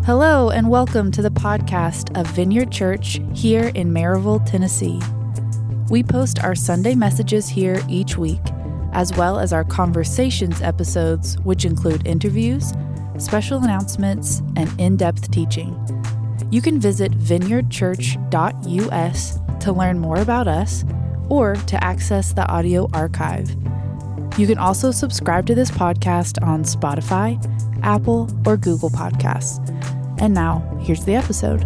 Hello and welcome to the podcast of Vineyard Church here in Maryville, Tennessee. We post our Sunday messages here each week, as well as our conversations episodes, which include interviews, special announcements, and in-depth teaching. You can visit vineyardchurch.us to learn more about us or to access the audio archive. You can also subscribe to this podcast on Spotify, Apple, or Google Podcasts. And now, here's the episode.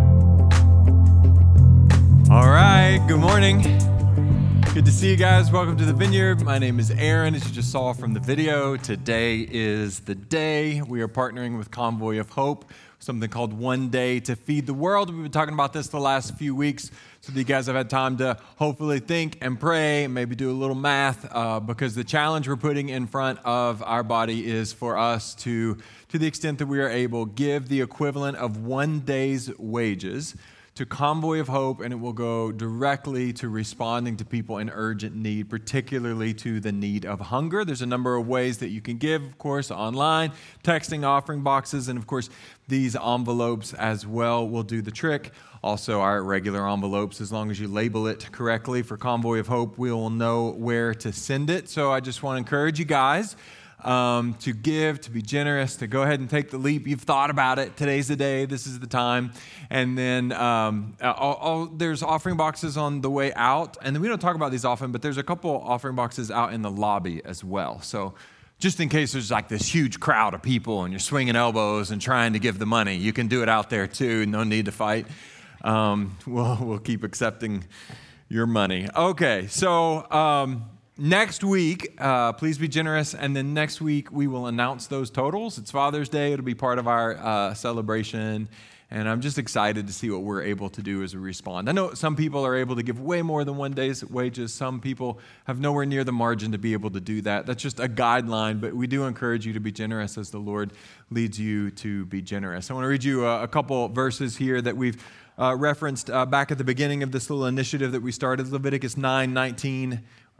All right, good morning. Good to see you guys. Welcome to the Vineyard. My name is Aaron, as you just saw from the video. Today is the day. We are partnering with Convoy of Hope, something called One Day to Feed the World. We've been talking about this the last few weeks, so that you guys have had time to hopefully think and pray and maybe do a little math, because the challenge we're putting in front of our body is for us to the extent that we are able, give the equivalent of one day's wages to Convoy of Hope, and it will go directly to responding to people in urgent need, particularly to the need of hunger. There's a number of ways that you can give, of course, online, texting, offering boxes, and of course, these envelopes as well will do the trick. Also, our regular envelopes, as long as you label it correctly for Convoy of Hope, we will know where to send it. So I just want to encourage you guys to give, to be generous, to go ahead and take the leap. You've thought about it. Today's the day. This is the time. And then there's offering boxes on the way out. And then we don't talk about these often, but there's a couple offering boxes out in the lobby as well. So just in case there's like this huge crowd of people and you're swinging elbows and trying to give the money, you can do it out there too. No need to fight. We'll keep accepting your money. Okay, so next week, please be generous, and then next week we will announce those totals. It's Father's Day. It'll be part of our celebration, and I'm just excited to see what we're able to do as we respond. I know some people are able to give way more than one day's wages. Some people have nowhere near the margin to be able to do that. That's just a guideline, but we do encourage you to be generous as the Lord leads you to be generous. I want to read you a couple verses here that we've referenced back at the beginning of this little initiative that we started, Leviticus 9:19,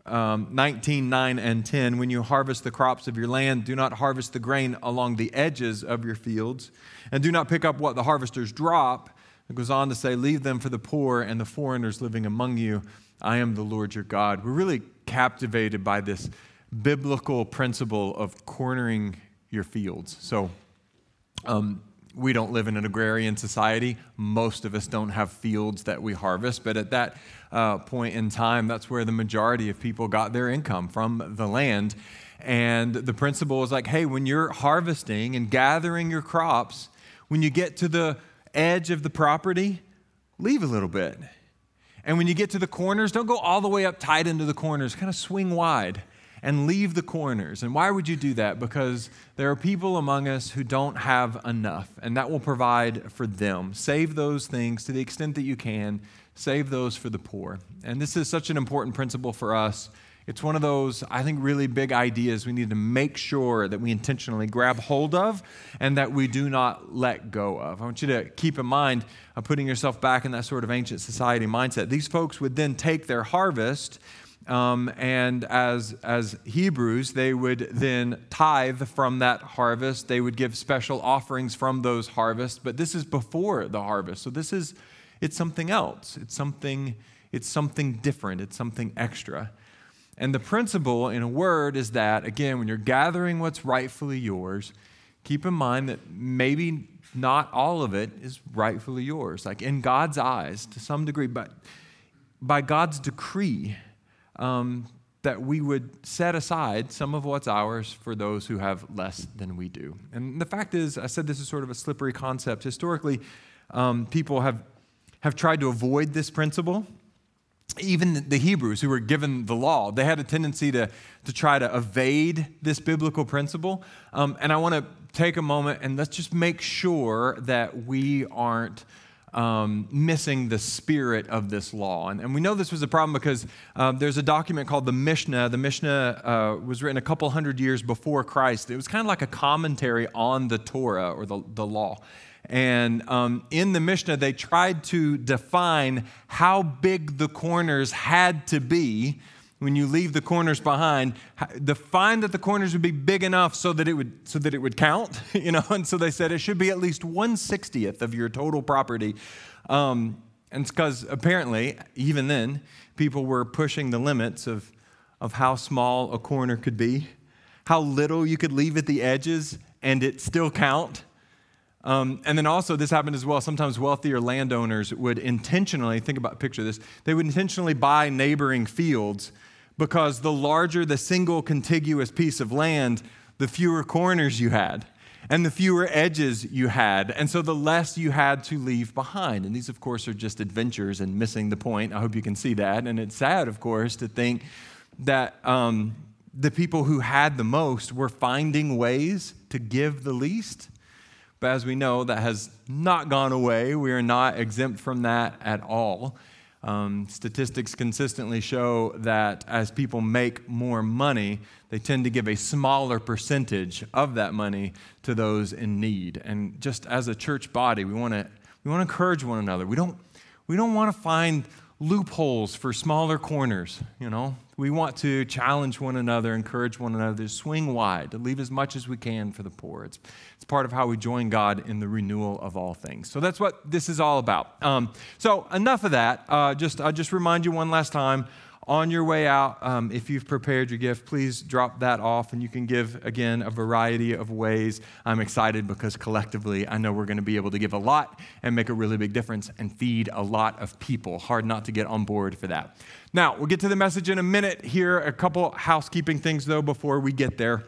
9 and 10. When you harvest the crops of your land, do not harvest the grain along the edges of your fields, and do not pick up what the harvesters drop. It goes on to say, leave them for the poor and the foreigners living among you. I am the Lord your God. We're really captivated by this biblical principle of cornering your fields. So, we don't live in an agrarian society. Most of us don't have fields that we harvest, but at that point in time, that's where the majority of people got their income, from the land. And the principle is like, hey, when you're harvesting and gathering your crops, when you get to the edge of the property, leave a little bit. And when you get to the corners, don't go all the way up tight into the corners, kind of swing wide and leave the corners. And why would you do that? Because there are people among us who don't have enough, and that will provide for them. Save those things to the extent that you can. Save those for the poor. And this is such an important principle for us. It's one of those, I think, really big ideas we need to make sure that we intentionally grab hold of and that we do not let go of. I want you to keep in mind putting yourself back in that sort of ancient society mindset. These folks would then take their harvest, and as Hebrews, they would then tithe from that harvest. They would give special offerings from those harvests, but this is before the harvest. So it's something else. It's something different. It's something extra. And the principle, in a word, is that, again, when you're gathering what's rightfully yours, keep in mind that maybe not all of it is rightfully yours. Like in God's eyes, to some degree, but by God's decree, that we would set aside some of what's ours for those who have less than we do. And the fact is, I said this is sort of a slippery concept. Historically, people have tried to avoid this principle. Even the Hebrews who were given the law, they had a tendency to try to evade this biblical principle. And I want to take a moment and let's just make sure that we aren't missing the spirit of this law. And we know this was a problem because there's a document called the Mishnah. The Mishnah was written a couple hundred years before Christ. It was kind of like a commentary on the Torah or the law. And in the Mishnah, they tried to define how big the corners had to be when you leave the corners behind, find that the corners would be big enough so that it would count, And so they said it should be at least 1/60th of your total property. And it's because apparently, even then, people were pushing the limits of how small a corner could be, how little you could leave at the edges and it still count. And then also, this happened as well. Sometimes wealthier landowners would intentionally, picture this, they would intentionally buy neighboring fields because the larger the single contiguous piece of land, the fewer corners you had and the fewer edges you had. And so the less you had to leave behind. And these, of course, are just adventures and missing the point. I hope you can see that. And it's sad, of course, to think that the people who had the most were finding ways to give the least. But as we know, that has not gone away. We are not exempt from that at all. Statistics consistently show that as people make more money, they tend to give a smaller percentage of that money to those in need. And just as a church body, we want to encourage one another. We don't want to find loopholes for smaller corners, We want to challenge one another, encourage one another to swing wide, to leave as much as we can for the poor. It's part of how we join God in the renewal of all things. So that's what this is all about. So enough of that. I'll just remind you one last time. On your way out, if you've prepared your gift, please drop that off, and you can give, again, a variety of ways. I'm excited because collectively, I know we're going to be able to give a lot and make a really big difference and feed a lot of people. Hard not to get on board for that. Now, we'll get to the message in a minute here. A couple housekeeping things, though, before we get there.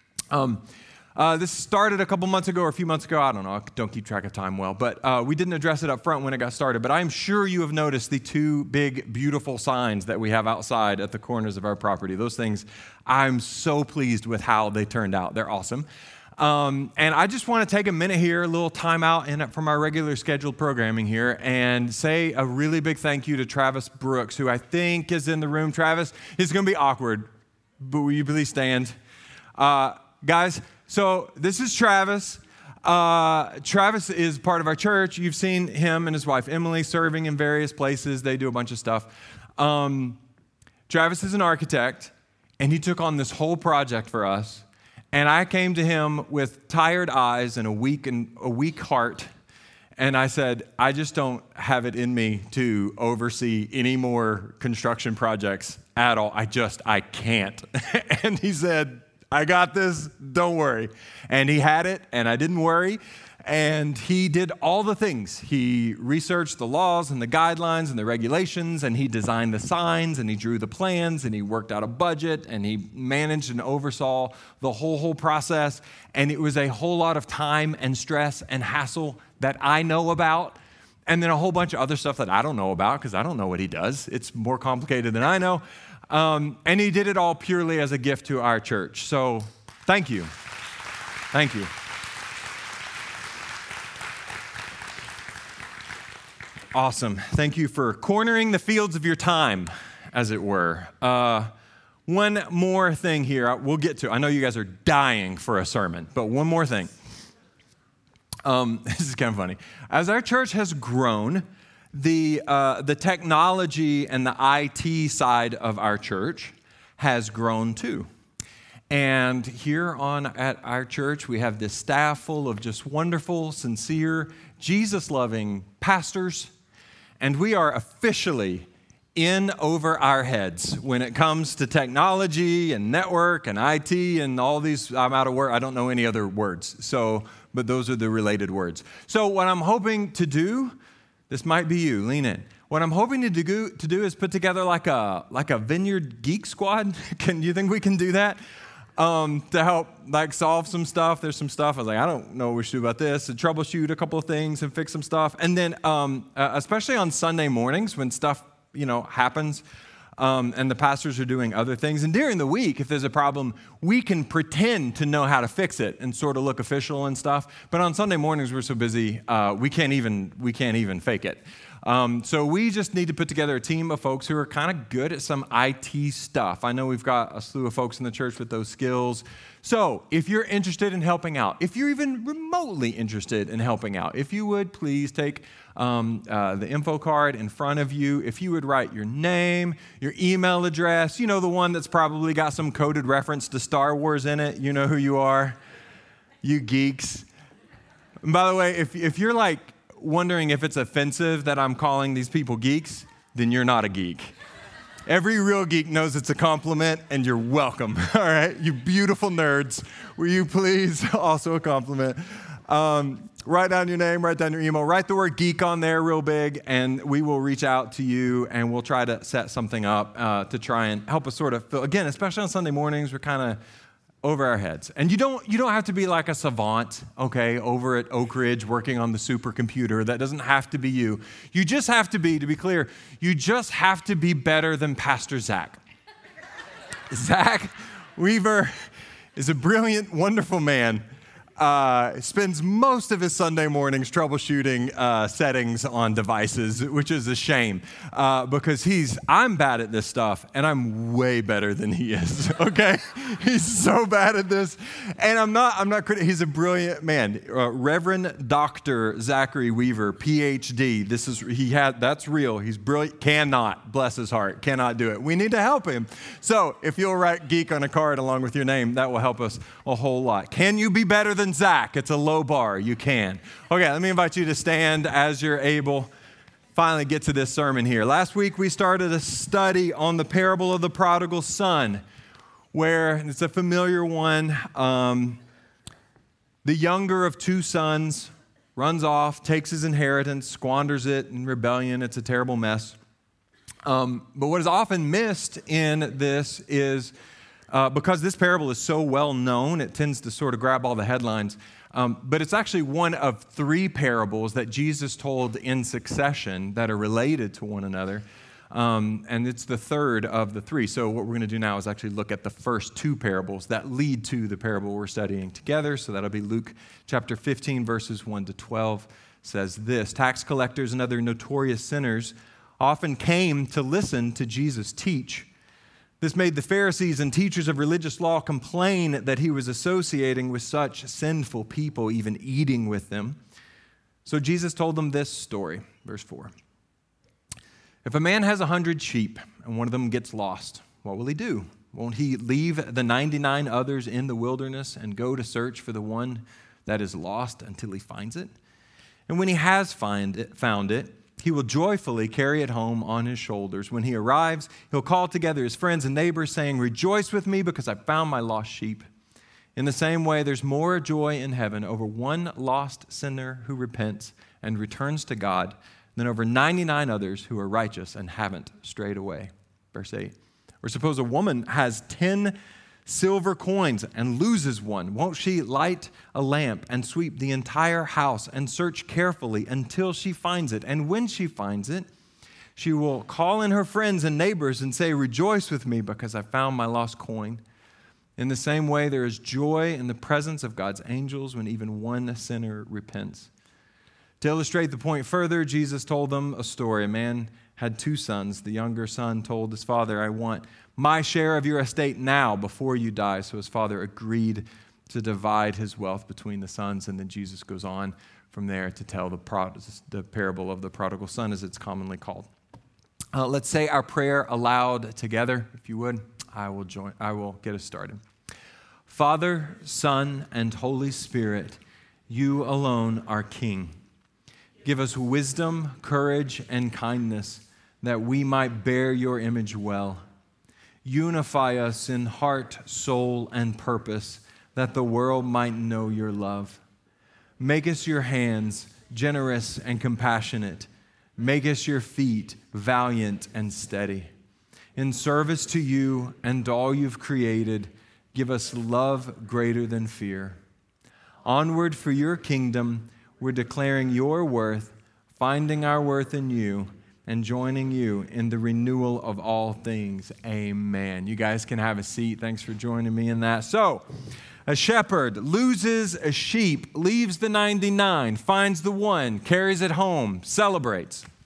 This started a couple months ago or a few months ago. I don't know. I don't keep track of time well. But we didn't address it up front when it got started. But I'm sure you have noticed the two big, beautiful signs that we have outside at the corners of our property. Those things, I'm so pleased with how they turned out. They're awesome. And I just want to take a minute here, a little time out from our regular scheduled programming here, and say a really big thank you to Travis Brooks, who I think is in the room. Travis, it's going to be awkward, but will you please stand? Guys, so this is Travis. Travis is part of our church. You've seen him and his wife, Emily, serving in various places. They do a bunch of stuff. Travis is an architect, and he took on this whole project for us. And I came to him with tired eyes and a weak heart. And I said, I just don't have it in me to oversee any more construction projects at all. I can't. And he said, I got this, don't worry. And he had it, and I didn't worry. And he did all the things. He researched the laws and the guidelines and the regulations, and he designed the signs, and he drew the plans, and he worked out a budget, and he managed and oversaw the whole process. And it was a whole lot of time and stress and hassle that I know about, and then a whole bunch of other stuff that I don't know about because I don't know what he does. It's more complicated than I know. And he did it all purely as a gift to our church. So thank you. Thank you. Awesome. Thank you for cornering the fields of your time, as it were. One more thing here we'll get to. I know you guys are dying for a sermon, but one more thing. This is kind of funny. As our church has grown, the technology and the IT side of our church has grown too. And here at our church, we have this staff full of just wonderful, sincere, Jesus-loving pastors. And we are officially in over our heads when it comes to technology and network and IT and all these. I'm out of word. I don't know any other words. But those are the related words. So what I'm hoping to do, this might be you, lean in. What I'm hoping to do is put together like a Vineyard Geek Squad. Do you think we can do that? To help solve some stuff. There's some stuff I was like, I don't know what we should do about this, and troubleshoot a couple of things and fix some stuff. And then especially on Sunday mornings when stuff happens and the pastors are doing other things. And during the week, if there's a problem, we can pretend to know how to fix it and sort of look official and stuff. But on Sunday mornings, we're so busy, we can't even fake it. So we just need to put together a team of folks who are kind of good at some IT stuff. I know we've got a slew of folks in the church with those skills. So if you're interested in helping out, if you're even remotely interested in helping out, if you would please take the info card in front of you. If you would write your name, your email address, the one that's probably got some coded reference to Star Wars in it. You know who you are, you geeks. And by the way, if you're like wondering if it's offensive that I'm calling these people geeks, then you're not a geek. Every real geek knows it's a compliment, and you're welcome. All right, you beautiful nerds, will you please also a compliment? Write down your name, write down your email, write the word geek on there real big, and we will reach out to you, and we'll try to set something up to try and help us sort of fill. Again, especially on Sunday mornings, we're kind of over our heads. And you don't have to be like a savant, okay, over at Oak Ridge working on the supercomputer. That doesn't have to be you. You just have to be clear, you just have to be better than Pastor Zach. Zach Weaver is a brilliant, wonderful man. Spends most of his Sunday mornings troubleshooting settings on devices, which is a shame because I'm bad at this stuff and I'm way better than he is, okay? He's so bad at this. And I'm not critical. He's a brilliant man. Reverend Dr. Zachary Weaver, PhD. That's real. He's brilliant. Cannot, bless his heart, cannot do it. We need to help him. So if you'll write geek on a card along with your name, that will help us a whole lot. Can you be better than Zach? It's a low bar. You can. Okay, let me invite you to stand as you're able. Finally get to this sermon here. Last week we started a study on the parable of the prodigal son, where it's a familiar one. The younger of two sons runs off, takes his inheritance, squanders it in rebellion. It's a terrible mess. But what is often missed in this is because this parable is so well known, it tends to sort of grab all the headlines. But it's actually one of three parables that Jesus told in succession that are related to one another. And it's the third of the three. So what we're going to do now is actually look at the first two parables that lead to the parable we're studying together. So that'll be Luke chapter 15, verses 1 to 12, says this: tax collectors and other notorious sinners often came to listen to Jesus teach. This made the Pharisees and teachers of religious law complain that he was associating with such sinful people, even eating with them. So Jesus told them this story, verse 4. If a man has 100 sheep and one of them gets lost, what will he do? Won't he leave the 99 others in the wilderness and go to search for the one that is lost until he finds it? And when he has found it, he will joyfully carry it home on his shoulders. When he arrives, he'll call together his friends and neighbors, saying, "Rejoice with me because I found my lost sheep." In the same way, there's more joy in heaven over one lost sinner who repents and returns to God than over 99 others who are righteous and haven't strayed away. Verse 8. Or suppose a woman has 10 silver coins and loses one. Won't she light a lamp and sweep the entire house and search carefully until she finds it? And when she finds it, she will call in her friends and neighbors and say, "Rejoice with me because I found my lost coin." In the same way, there is joy in the presence of God's angels when even one sinner repents. To illustrate the point further, Jesus told them a story. A man had two sons. The younger son told his father, "I want my share of your estate now before you die." So his father agreed to divide his wealth between the sons. And then Jesus goes on from there to tell the parable of the prodigal son, as it's commonly called. Let's say our prayer aloud together, if you would. I will get us started. Father, Son, and Holy Spirit, you alone are King. Give us wisdom, courage, and kindness that we might bear your image well. Unify us in heart, soul, and purpose that the world might know your love. Make us your hands, generous and compassionate. Make us your feet, valiant and steady. In service to you and all you've created, give us love greater than fear. Onward for your kingdom, we're declaring your worth, finding our worth in you, and joining you in the renewal of all things. Amen. You guys can have a seat. Thanks for joining me in that. So, a shepherd loses a sheep, leaves the 99, finds the one, carries it home, celebrates.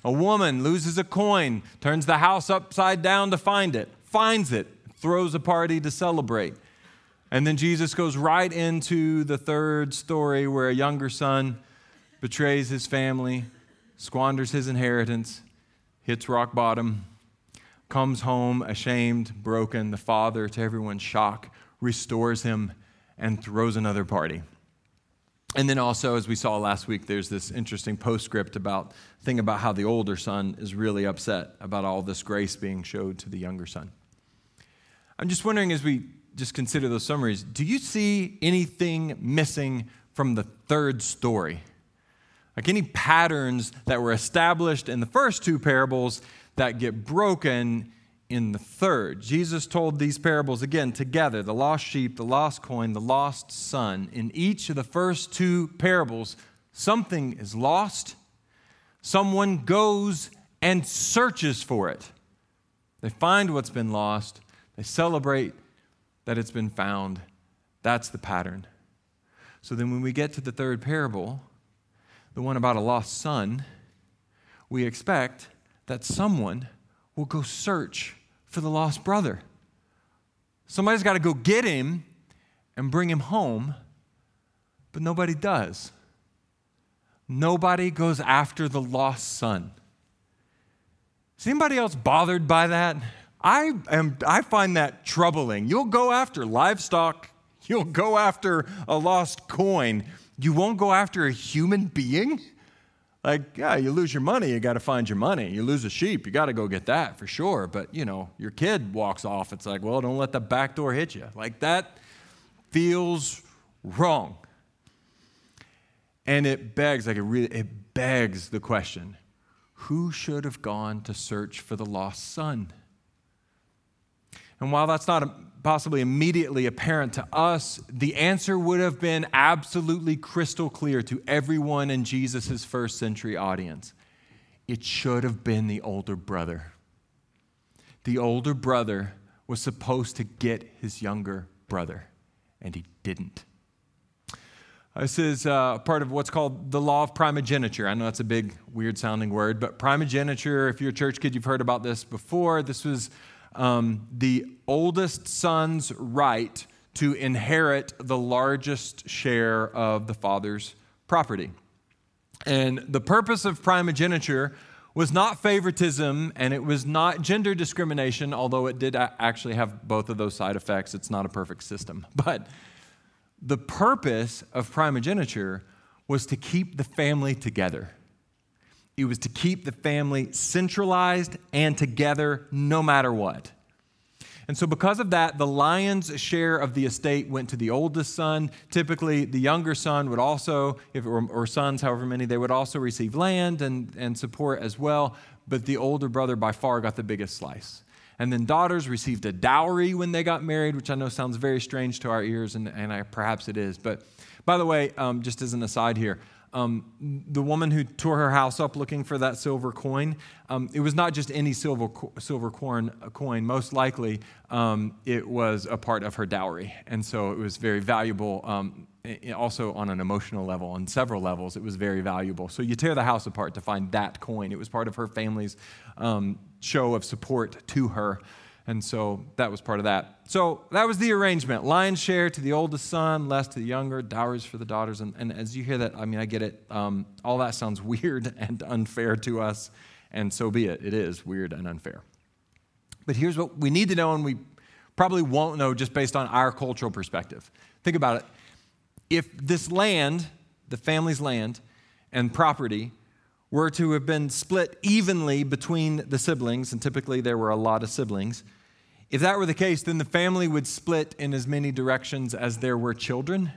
A woman loses a coin, turns the house upside down to find it, finds it, throws a party to celebrate. And then Jesus goes right into the third story where a younger son betrays his family, squanders his inheritance, hits rock bottom, comes home ashamed, broken. The father, to everyone's shock, restores him and throws another party. And then also, as we saw last week, there's this interesting postscript about how the older son is really upset about all this grace being showed to the younger son. I'm just wondering, as we just consider those summaries, do you see anything missing from the third story? Like any patterns that were established in the first two parables that get broken in the third? Jesus told these parables again together: the lost sheep, the lost coin, the lost son. In each of the first two parables, something is lost. Someone goes and searches for it. They find what's been lost. They celebrate that it's been found. That's the pattern. So then when we get to the third parable, the one about a lost son, we expect that someone will go search for the lost brother. Somebody's got to go get him and bring him home, but nobody does. Nobody goes after the lost son. Is anybody else bothered by that? I find that troubling. You'll go after livestock. You'll go after a lost coin. You won't go after a human being? Like, yeah, you lose your money, you got to find your money. You lose a sheep, you got to go get that for sure. But, your kid walks off. It's like, well, don't let the back door hit you. Like, that feels wrong. And it begs the question, who should have gone to search for the lost son? And while that's not possibly immediately apparent to us, the answer would have been absolutely crystal clear to everyone in Jesus' first century audience. It should have been the older brother. The older brother was supposed to get his younger brother, and he didn't. This is part of what's called the law of primogeniture. I know that's a big, weird-sounding word, but primogeniture, if you're a church kid, you've heard about this before. This was the oldest son's right to inherit the largest share of the father's property. And the purpose of primogeniture was not favoritism, and it was not gender discrimination, although it did actually have both of those side effects. It's not a perfect system. But the purpose of primogeniture was to keep the family together. It was to keep the family centralized and together no matter what. And so because of that, the lion's share of the estate went to the oldest son. Typically, the younger son would also, or sons, however many, they would also receive land and support as well. But the older brother by far got the biggest slice. And then daughters received a dowry when they got married, which I know sounds very strange to our ears, and perhaps it is. But by the way, just as an aside here, the woman who tore her house up looking for that silver coin, it was not just any silver coin. Most likely, it was a part of her dowry. And so it was very valuable, also on an emotional level, on several levels, it was very valuable. So you tear the house apart to find that coin. It was part of her family's show of support to her. And so that was part of that. So that was the arrangement. Lion's share to the oldest son, less to the younger, dowries for the daughters. And as you hear that, I get it. All that sounds weird and unfair to us, and so be it. It is weird and unfair. But here's what we need to know, and we probably won't know just based on our cultural perspective. Think about it. If this land, the family's land and property, were to have been split evenly between the siblings, and typically there were a lot of siblings, if that were the case, then the family would split in as many directions as there were children,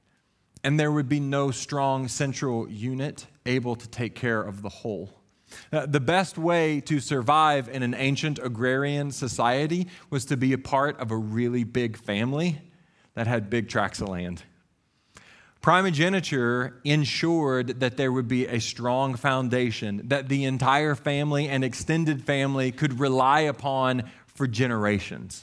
and there would be no strong central unit able to take care of the whole. The best way to survive in an ancient agrarian society was to be a part of a really big family that had big tracts of land. Primogeniture ensured that there would be a strong foundation that the entire family and extended family could rely upon for generations.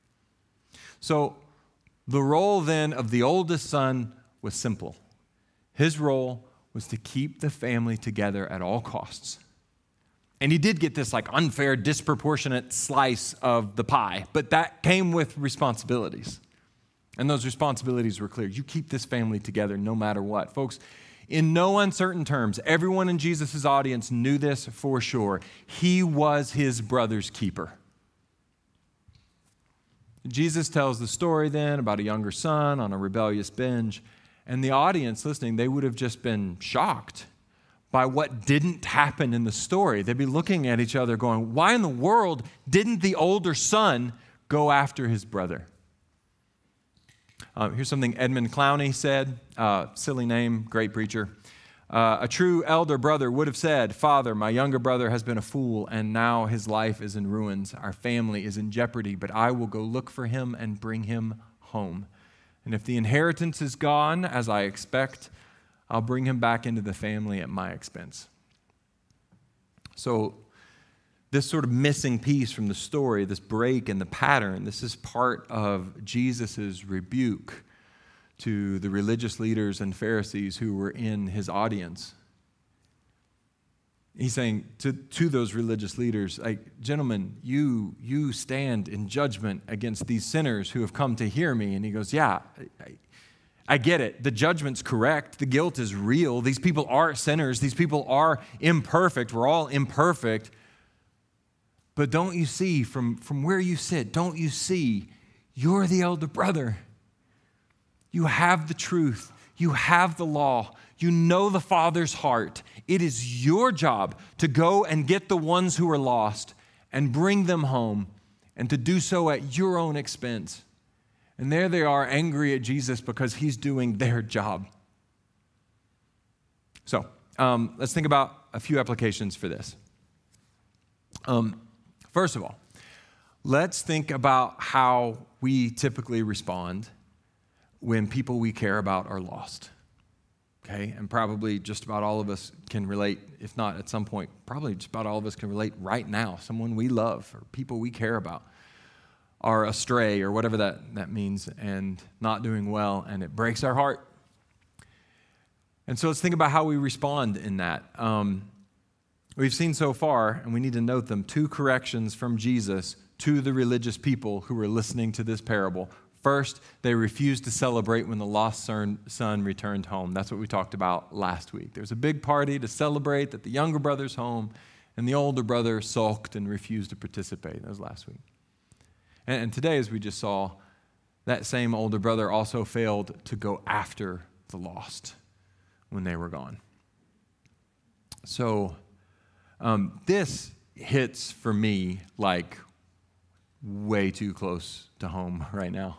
So the role then of the oldest son was simple. His role was to keep the family together at all costs. And he did get this like unfair, disproportionate slice of the pie, but that came with responsibilities. And those responsibilities were clear. You keep this family together no matter what. Folks, in no uncertain terms, everyone in Jesus' audience knew this for sure. He was his brother's keeper. Jesus tells the story then about a younger son on a rebellious binge, and the audience listening, they would have just been shocked by what didn't happen in the story. They'd be looking at each other going, why in the world didn't the older son go after his brother? Here's something Edmund Clowney said, silly name, great preacher. A true elder brother would have said, Father, my younger brother has been a fool, and now his life is in ruins. Our family is in jeopardy, but I will go look for him and bring him home. And if the inheritance is gone, as I expect, I'll bring him back into the family at my expense. So this sort of missing piece from the story, this break in the pattern, this is part of Jesus' rebuke to the religious leaders and Pharisees who were in his audience. He's saying to those religious leaders, like, gentlemen, you stand in judgment against these sinners who have come to hear me. And he goes, yeah, I get it. The judgment's correct. The guilt is real. These people are sinners. These people are imperfect. We're all imperfect. But don't you see, from where you sit, don't you see, you're the elder brother. You have the truth. You have the law. You know the Father's heart. It is your job to go and get the ones who are lost and bring them home, and to do so at your own expense. And there they are, angry at Jesus because he's doing their job. So let's think about a few applications for this. First of all, let's think about how we typically respond when people we care about are lost. Okay, and probably just about all of us can relate, if not at some point, probably just about all of us can relate right now. Someone we love or people we care about are astray or whatever that means and not doing well, and it breaks our heart. And so let's think about how we respond in that. We've seen so far, and we need to note them, 2 corrections from Jesus to the religious people who were listening to this parable. First, they refused to celebrate when the lost son returned home. That's what we talked about last week. There was a big party to celebrate that the younger brother's home, and the older brother sulked and refused to participate. That was last week. And today, as we just saw, that same older brother also failed to go after the lost when they were gone. So this hits for me like way too close to home right now.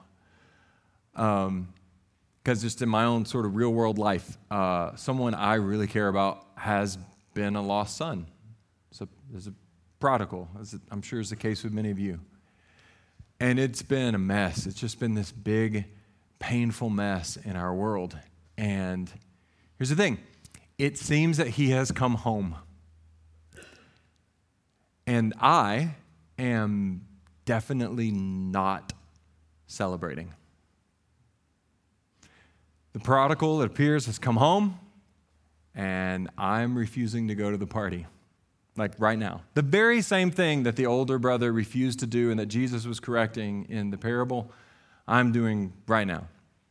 Because just in my own sort of real world life, someone I really care about has been a lost son. So there's a prodigal, as I'm sure is the case with many of you. And it's been a mess. It's just been this big, painful mess in our world. And here's the thing. It seems that he has come home. And I am definitely not celebrating. The prodigal, it appears, has come home, and I'm refusing to go to the party, like right now. The very same thing that the older brother refused to do and that Jesus was correcting in the parable, I'm doing right now.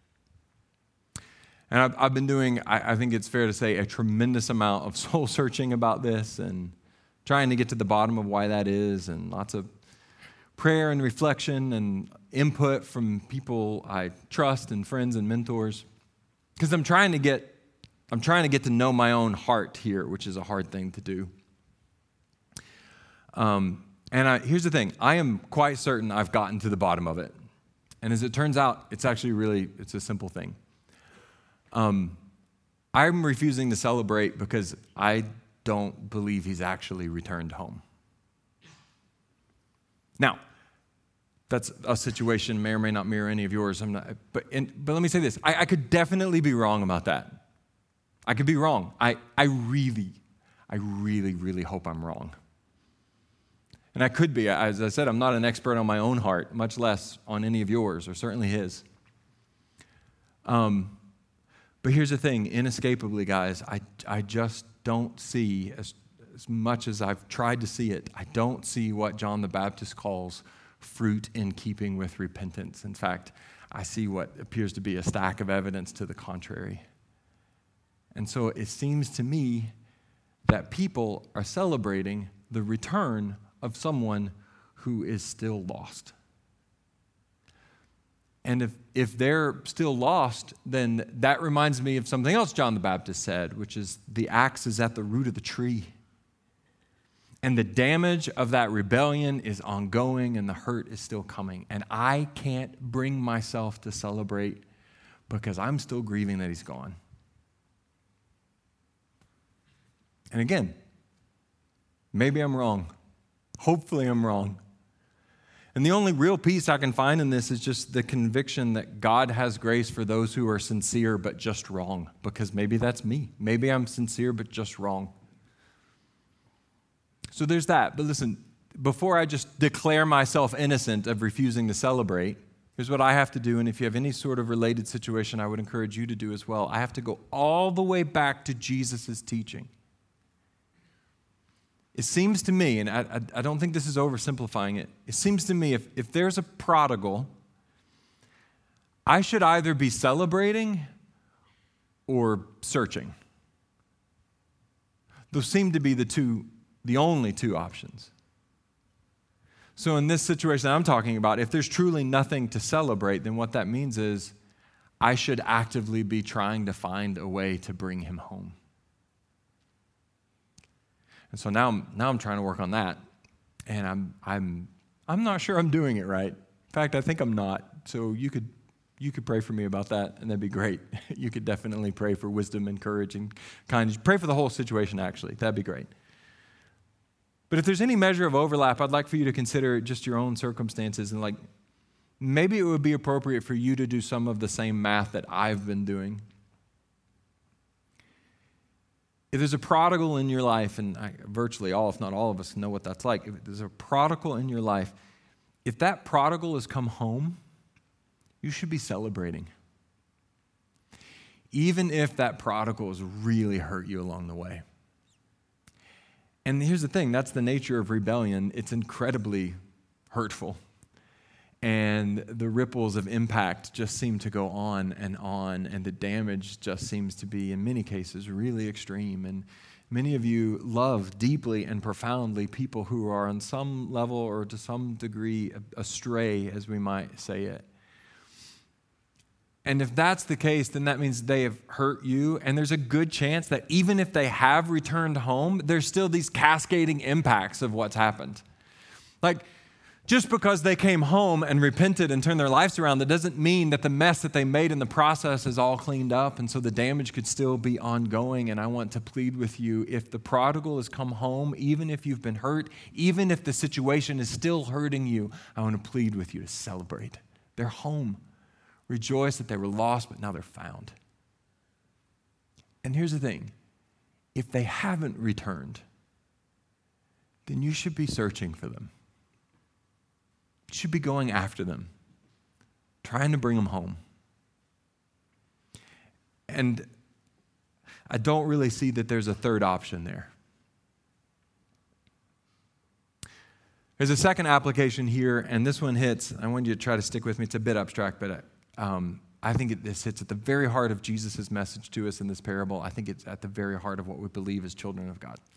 And I've been doing, I think it's fair to say, a tremendous amount of soul searching about this and trying to get to the bottom of why that is, and lots of prayer and reflection and input from people I trust and friends and mentors. Because I'm trying to get to know my own heart here, which is a hard thing to do. Here's the thing. I am quite certain I've gotten to the bottom of it. And as it turns out, it's actually it's a simple thing. I'm refusing to celebrate because I don't believe he's actually returned home. Now, that's a situation may or may not mirror any of yours. But let me say this. I could definitely be wrong about that. I could be wrong. I really, really hope I'm wrong. And I could be. As I said, I'm not an expert on my own heart, much less on any of yours, or certainly his. But here's the thing. Inescapably, guys, I just don't see as much as I've tried to see it, I don't see what John the Baptist calls fruit in keeping with repentance. In fact, I see what appears to be a stack of evidence to the contrary. And so it seems to me that people are celebrating the return of someone who is still lost. And if they're still lost, then that reminds me of something else John the Baptist said, which is the axe is at the root of the tree. And the damage of that rebellion is ongoing and the hurt is still coming. And I can't bring myself to celebrate because I'm still grieving that he's gone. And again, maybe I'm wrong. Hopefully I'm wrong. And the only real peace I can find in this is just the conviction that God has grace for those who are sincere but just wrong, because maybe that's me. Maybe I'm sincere but just wrong. So there's that. But listen, before I just declare myself innocent of refusing to celebrate, here's what I have to do, and if you have any sort of related situation, I would encourage you to do as well. I have to go all the way back to Jesus' teaching. It seems to me, and I don't think this is oversimplifying it, it seems to me if there's a prodigal, I should either be celebrating or searching. Those seem to be the only two options. So in this situation I'm talking about, if there's truly nothing to celebrate, then what that means is I should actively be trying to find a way to bring him home. And so now I'm trying to work on that, and I'm not sure I'm doing it right. In fact, I think I'm not. So you could pray for me about that, and that'd be great. You could definitely pray for wisdom and courage and kindness. Pray for the whole situation, actually. That'd be great. But if there's any measure of overlap, I'd like for you to consider just your own circumstances, and maybe it would be appropriate for you to do some of the same math that I've been doing. If there's a prodigal in your life, and virtually all, if not all of us know what that's like, if there's a prodigal in your life, if that prodigal has come home, you should be celebrating. Even if that prodigal has really hurt you along the way. And here's the thing, that's the nature of rebellion. It's incredibly hurtful. And the ripples of impact just seem to go on, and the damage just seems to be, in many cases, really extreme. And many of you love deeply and profoundly people who are on some level or to some degree astray, as we might say it. And if that's the case, then that means they have hurt you, and there's a good chance that even if they have returned home, there's still these cascading impacts of what's happened. Just because they came home and repented and turned their lives around, that doesn't mean that the mess that they made in the process is all cleaned up, and so the damage could still be ongoing. And I want to plead with you, if the prodigal has come home, even if you've been hurt, even if the situation is still hurting you, I want to plead with you to celebrate. They're home. Rejoice that they were lost, but now they're found. And here's the thing. If they haven't returned, then you should be searching for them. You should be going after them, trying to bring them home. And I don't really see that there's a third option there. There's a second application here, and this one hits. I want you to try to stick with me. It's a bit abstract, but I think this hits at the very heart of Jesus' message to us in this parable. I think it's at the very heart of what we believe as children of God.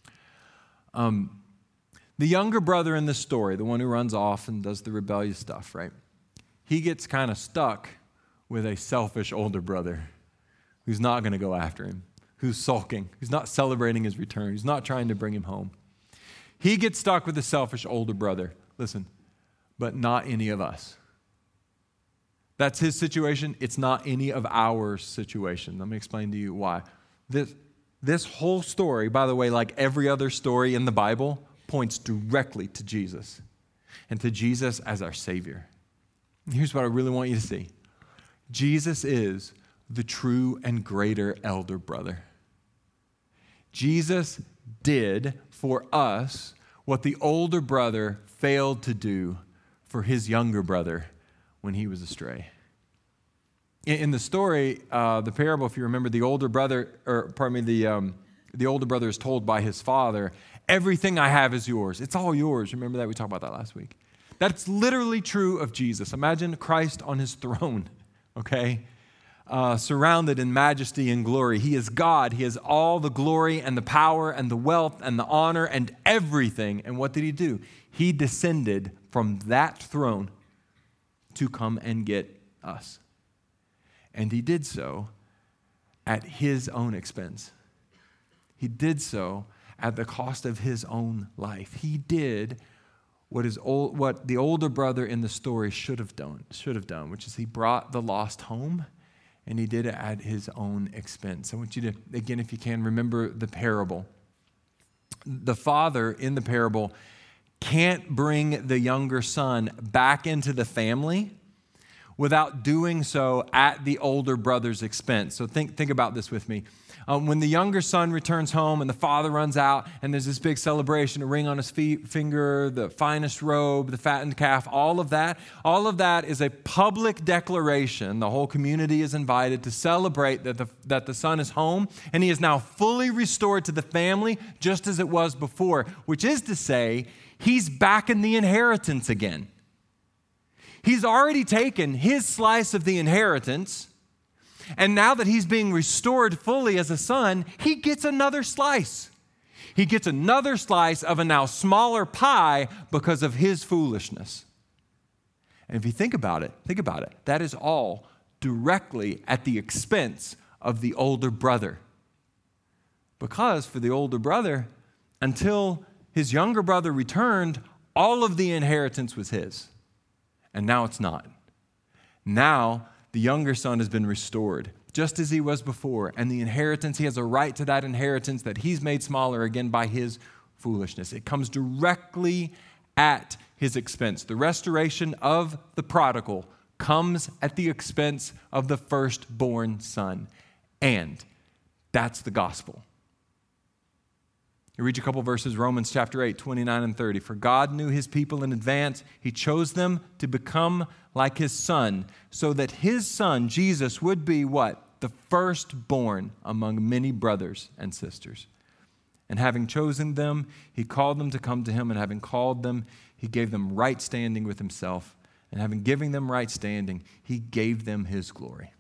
The younger brother in this story, the one who runs off and does the rebellious stuff, right? He gets kind of stuck with a selfish older brother who's not going to go after him, who's sulking, who's not celebrating his return, who's not trying to bring him home. He gets stuck with a selfish older brother. Listen, but not any of us. That's his situation. It's not any of our situation. Let me explain to you why. This whole story, by the way, like every other story in the Bible, points directly to Jesus and to Jesus as our Savior. And here's what I really want you to see. Jesus is the true and greater elder brother. Jesus did for us what the older brother failed to do for his younger brother when he was astray. In the story, the parable, if you remember, the the older brother is told by his father, everything I have is yours. It's all yours. Remember that? We talked about that last week. That's literally true of Jesus. Imagine Christ on his throne, okay? Surrounded in majesty and glory. He is God. He has all the glory and the power and the wealth and the honor and everything. And what did he do? He descended from that throne to come and get us. And he did so at his own expense. He did so at the cost of his own life. He did what the older brother in the story should have done, which is he brought the lost home. And he did it at his own expense. I want you to, again, if you can, remember the parable. The father in the parable can't bring the younger son back into the family without doing so at the older brother's expense. So think about this with me. When the younger son returns home and the father runs out and there's this big celebration, a ring on his finger, the finest robe, the fattened calf, all of that is a public declaration. The whole community is invited to celebrate that the son is home and he is now fully restored to the family just as it was before, which is to say, he's back in the inheritance again. He's already taken his slice of the inheritance. And now that he's being restored fully as a son, he gets another slice. He gets another slice of a now smaller pie because of his foolishness. And if you think about it, that is all directly at the expense of the older brother. Because for the older brother, until his younger brother returned, all of the inheritance was his. And now it's not. Now, the younger son has been restored, just as he was before. And the inheritance, he has a right to that inheritance that he's made smaller again by his foolishness. It comes directly at his expense. The restoration of the prodigal comes at the expense of the firstborn son. And that's the gospel. You read a couple verses, Romans chapter 8, 29 and 30. For God knew his people in advance. He chose them to become like his son, so that his son, Jesus, would be what? The firstborn among many brothers and sisters. And having chosen them, he called them to come to him. And having called them, he gave them right standing with himself. And having given them right standing, he gave them his glory.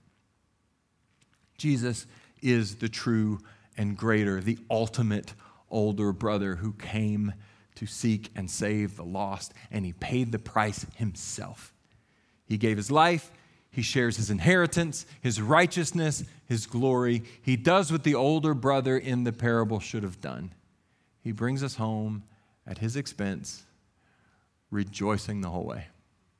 Jesus is the true and greater, the ultimate older brother who came to seek and save the lost, and he paid the price himself. He gave his life, he shares his inheritance, his righteousness, his glory. He does what the older brother in the parable should have done. He brings us home at his expense, rejoicing the whole way.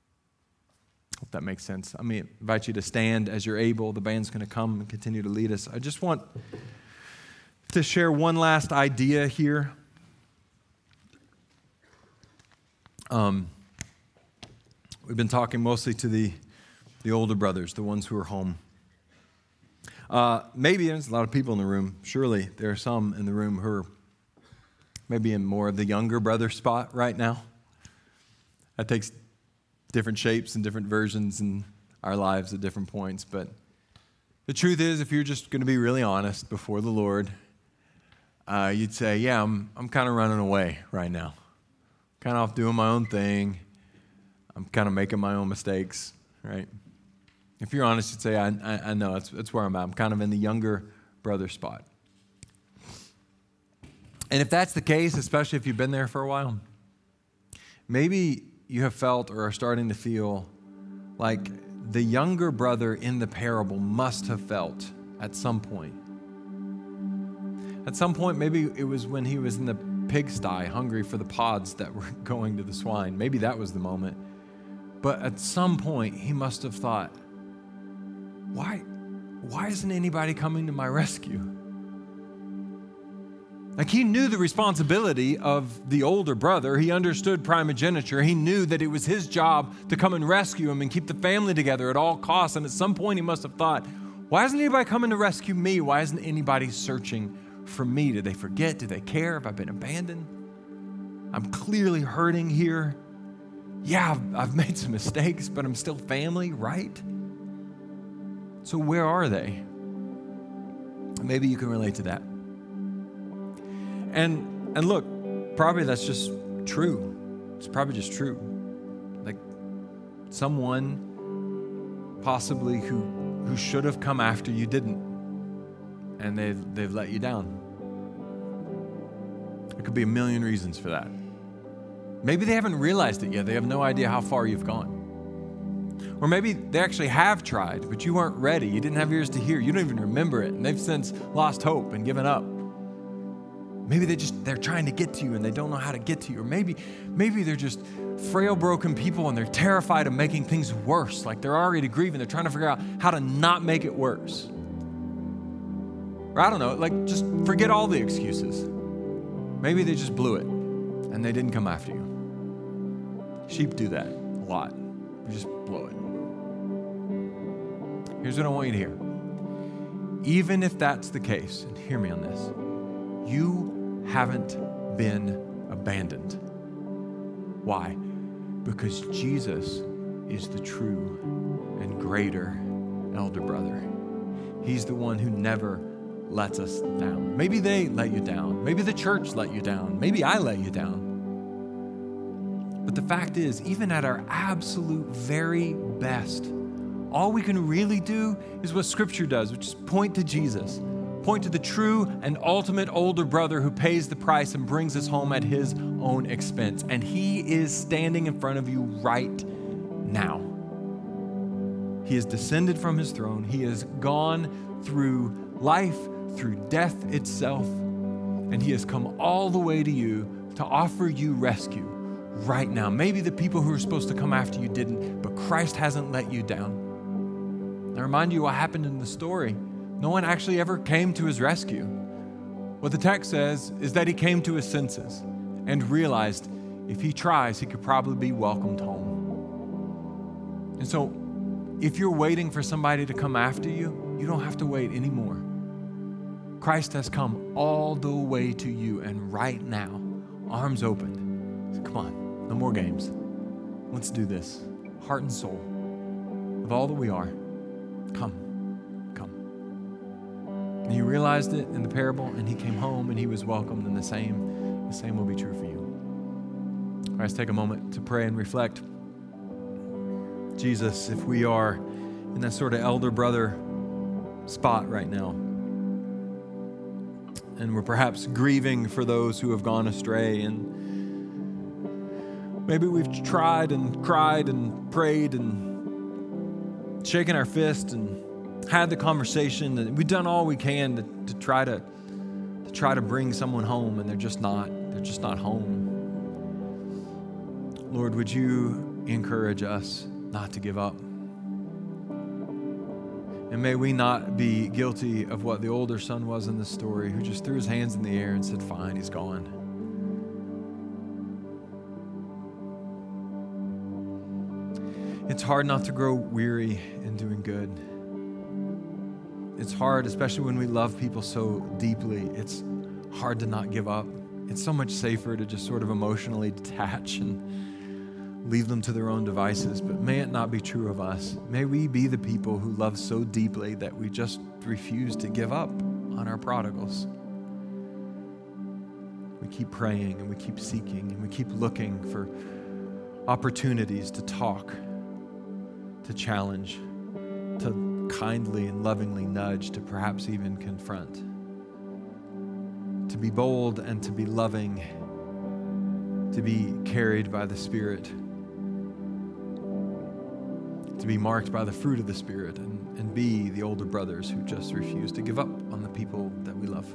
Hope that makes sense. I invite you to stand as you're able. The band's going to come and continue to lead us. I just want to share one last idea here. We've been talking mostly to the older brothers, the ones who are home. Maybe there's a lot of people in the room. Surely there are some in the room who are maybe in more of the younger brother spot right now. That takes different shapes and different versions in our lives at different points. But the truth is, if you're just going to be really honest before the Lord, you'd say, yeah, I'm kind of running away right now. Kind of off doing my own thing. I'm kind of making my own mistakes, right? If you're honest, you'd say, I know, that's where I'm at. I'm kind of in the younger brother spot. And if that's the case, especially if you've been there for a while, maybe you have felt or are starting to feel like the younger brother in the parable must have felt at some point. At some point, maybe it was when he was in the pigsty, hungry for the pods that were going to the swine. Maybe that was the moment. But at some point, he must have thought, why isn't anybody coming to my rescue? Like, he knew the responsibility of the older brother. He understood primogeniture. He knew that it was his job to come and rescue him and keep the family together at all costs. And at some point, he must have thought, why isn't anybody coming to rescue me? Why isn't anybody searching for me? Did they forget? Did they care? Have I been abandoned? I'm clearly hurting here. Yeah, I've made some mistakes, but I'm still family, right? So where are they? Maybe you can relate to that. And look, probably that's just true. It's probably just true. Like someone possibly who should have come after you didn't, and they've let you down. There could be a million reasons for that. Maybe they haven't realized it yet. They have no idea how far you've gone. Or maybe they actually have tried, but you weren't ready. You didn't have ears to hear. You don't even remember it, and they've since lost hope and given up. Maybe they're trying to get to you and they don't know how to get to you. Or maybe they're just frail, broken people and they're terrified of making things worse. Like they're already grieving. They're trying to figure out how to not make it worse. Or I don't know, like just forget all the excuses. Maybe they just blew it and they didn't come after you. Sheep do that a lot. You just blow it. Here's what I want you to hear. Even if that's the case, and hear me on this, you haven't been abandoned. Why? Because Jesus is the true and greater elder brother. He's the one who never lets us down. Maybe they let you down. Maybe the church let you down. Maybe I let you down. But the fact is, even at our absolute very best, all we can really do is what Scripture does, which is point to Jesus. Point to the true and ultimate older brother who pays the price and brings us home at his own expense. And he is standing in front of you right now. He has descended from his throne. He has gone through life, through death itself, and he has come all the way to you to offer you rescue right now. Maybe the people who were supposed to come after you didn't, but Christ hasn't let you down. I remind you what happened in the story. No one actually ever came to his rescue. What the text says is that he came to his senses and realized if he tries, he could probably be welcomed home. And so if you're waiting for somebody to come after you, you don't have to wait anymore. Christ has come all the way to you, and right now, arms open. So come on, no more games. Let's do this. Heart and soul, with all that we are, come. And he realized it in the parable, and he came home, and he was welcomed, and the same will be true for you. All right, let's take a moment to pray and reflect. Jesus, if we are in that sort of elder brother spot right now, and we're perhaps grieving for those who have gone astray, and maybe we've tried and cried and prayed and shaken our fist and had the conversation, and we've done all we can to try to bring someone home, and they're just not home. Lord, would you encourage us not to give up? And may we not be guilty of what the older son was in the story, who just threw his hands in the air and said, fine, he's gone. It's hard not to grow weary in doing good. It's hard, especially when we love people so deeply. It's hard to not give up. It's so much safer to just sort of emotionally detach and leave them to their own devices. But may it not be true of us. May we be the people who love so deeply that we just refuse to give up on our prodigals. We keep praying and we keep seeking and we keep looking for opportunities to talk, to challenge, to kindly and lovingly nudge, to perhaps even confront, to be bold and to be loving, to be carried by the Spirit, to be marked by the fruit of the Spirit, and be the older brothers who just refuse to give up on the people that we love.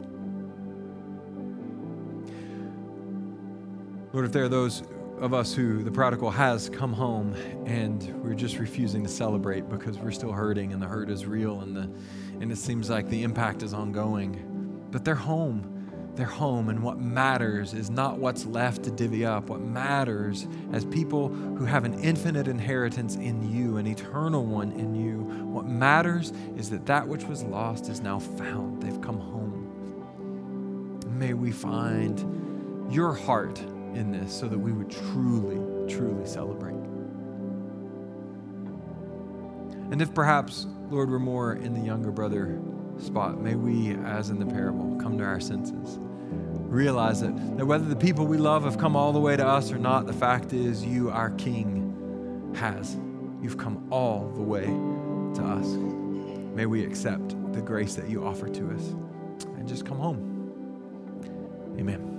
Lord, if there are those of us who the prodigal has come home and we're just refusing to celebrate because we're still hurting and the hurt is real and it seems like the impact is ongoing, but they're home. They're home, and what matters is not what's left to divvy up. What matters as people who have an infinite inheritance in you, an eternal one in you, what matters is that which was lost is now found. They've come home. May we find your heart in this so that we would truly, truly celebrate. And if perhaps, Lord, we're more in the younger brother spot, may we, as in the parable, come to our senses realize that whether the people we love have come all the way to us or not, the fact is you, our King, has. You've come all the way to us. May we accept the grace that you offer to us and just come home. Amen.